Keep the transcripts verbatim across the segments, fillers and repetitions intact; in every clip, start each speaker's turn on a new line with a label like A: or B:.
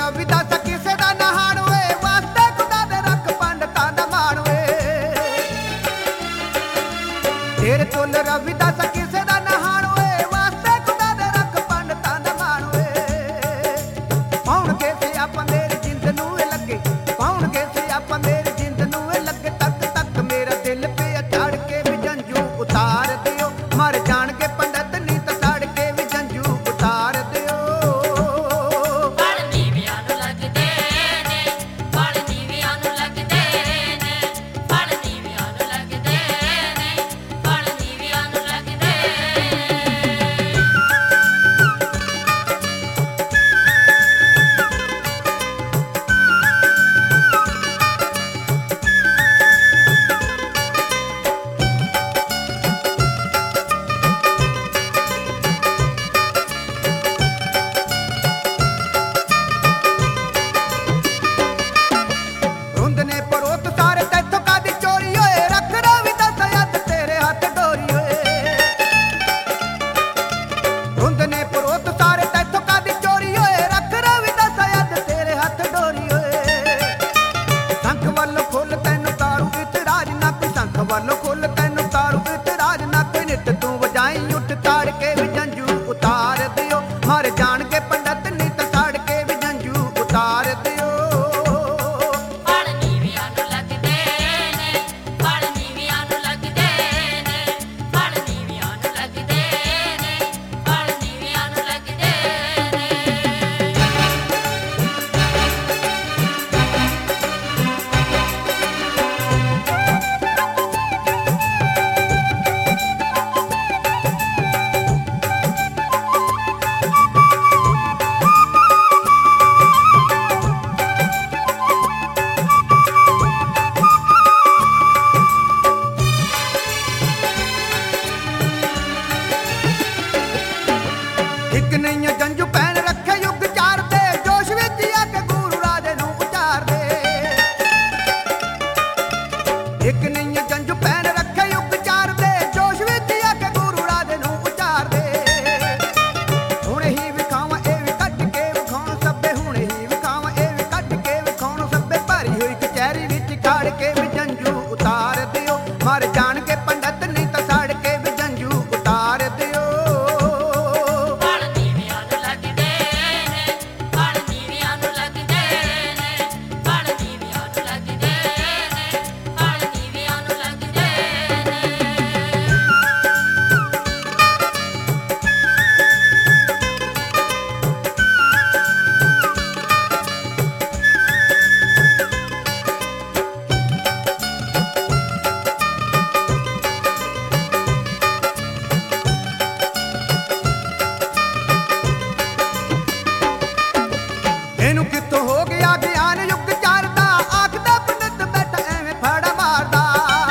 A: रविदास किसे दा नहाण वे वास्ते खुदा दे रख पंडतां दा मान वे तेरे तुल रविदास किसे दा नहाण वे वास्ते खुदा दे रख पंडतां दा मान वे पाउणगे से आपां मेरी जिंद नूं ए लगे पाउणगे से आपां मेरी जिंद नूं ए लगे तक तक मेरा दिल पे चढ़ के भी जंजू उतार दियो मर जाणगे पंडित नी तां सड़ के भी जंजू उतार दियो वालों खोल तैनू तारू इतराज ना कोई नित तू वजाई उठ ताड़ के भी जंजू उतार दियो मर जान के पंडित नी तां सड़ के भी जंजू उतार दियो एक नहीं जंजू पैन रखे युग चार दे जोश विच आके गुरु राजे नूं उचार दे एक नहीं जंजू पैन रखे युग चार दे जोश विच आके गुरु राजे नूं उचार दे हुणे ही विखावां ए वी कट के विखाउण सभे हुणे ही विखावां ए वी कट के विखाउण सभे भरी होई कचहरी विच खाड़ के भी जंजू उतार दियो मर जाण के पंडित नी तां सड़ के भी जंजू उतार दियो ਇਹਨੂੰ ਕਿੱਥੋਂ ਹੋ ਗਿਆ ਗਿਆਨ ਯੁੱਗ ਚਾਰਦਾ ਆਖਦਾ ਪੰਡਤ ਬੈਠਾ ਐਵੇਂ ਫੜਾ ਮਾਰਦਾ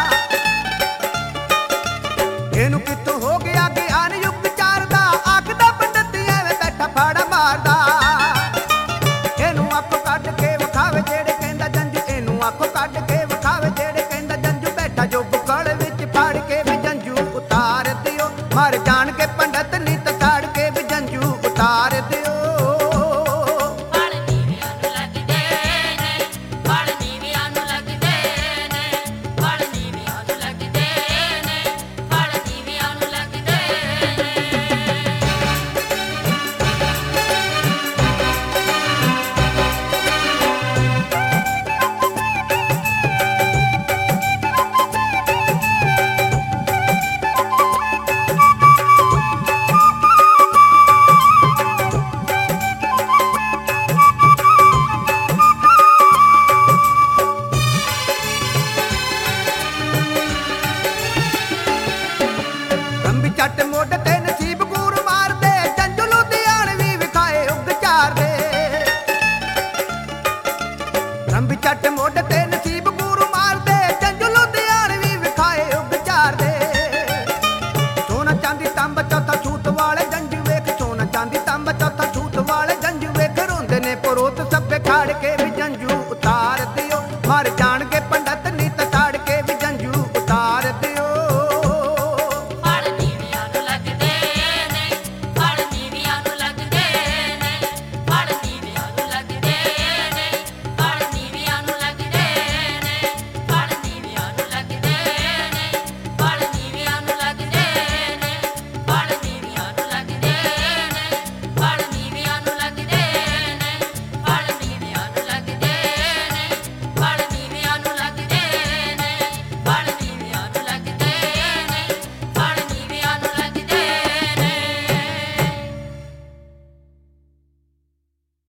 A: ਇਹਨੂੰ ਕਿੱਥੋਂ ਹੋ ਗਿਆ ਗਿਆਨ ਯੁੱਗ ਚਾਰਦਾ ਆਖਦਾ ਪੰਡਤ ਐਵੇਂ ਬੈਠਾ ਫੜਾ ਮਾਰਦਾ ਇਹਨੂੰ ਆਖੋ ਕੱਢ ਕੇ ਵਿਖਾਵੇ ਜਿਹੜੇ ਕਹਿੰਦਾ ਜੰਜੂ ਇਹਨੂੰ ਆਖੋ ਕੱਢ ਕੇ ਵਿਖਾਵੇ ਜਿਹੜੇ ਕਹਿੰਦਾ ਜੰਜੂ ਬੈਠਾ ਜੋ ਬੁਕਲ ਵਿੱਚ ਫੜ ਕੇ ਵੀ ਜੰਜੂ ਉਤਾਰ ਦਿਓ ਮਰ ਜਾਣ ਕੇ ਪੰਡਤ ਨੀ ਤਾਂ ਸੜ ਕੇ ਵੀ ਜੰਜੂ ਉਤਾਰ ਦਿਓ ਚੱਟ ਮੁੱਢ ਤੇ ਨਸੀਬ ਗੂਰ ਮਾਰਦੇ ਜੰਜੂ ਲੁਧਿਆਣ ਵੀ ਵਿਖਾਏ ਉਗ ਚਾਰ ਦੇ ਰੰਬੀ ਚੱਟ ਮੁੱਢ ਤੇ ਨਸੀਬ ਗੂਰ ਮਾਰਦੇ ਜੰਜੂ ਲੁਧਿਆਣ ਵੀ ਵਿਖਾਏ ਉਗ ਚਾਰ ਦੇ ਸੋਨਾ ਚਾਂਦੀ ਤਾਂਬਾ ਚੌਥਾ ਛੂਤ ਵਾਲੇ ਜੰਜੂ ਵੇਖ ਸੋਨਾ ਚਾਂਦੀ ਤਾਂਬਾ ਚੌਥਾ ਛੂਤ ਵਾਲੇ ਜੰਜੂ ਵੇਖ ਰੋਂਦੇ ਨੇ ਪਰੋਤ ਸਭੇ ਖਾੜ ਕੇ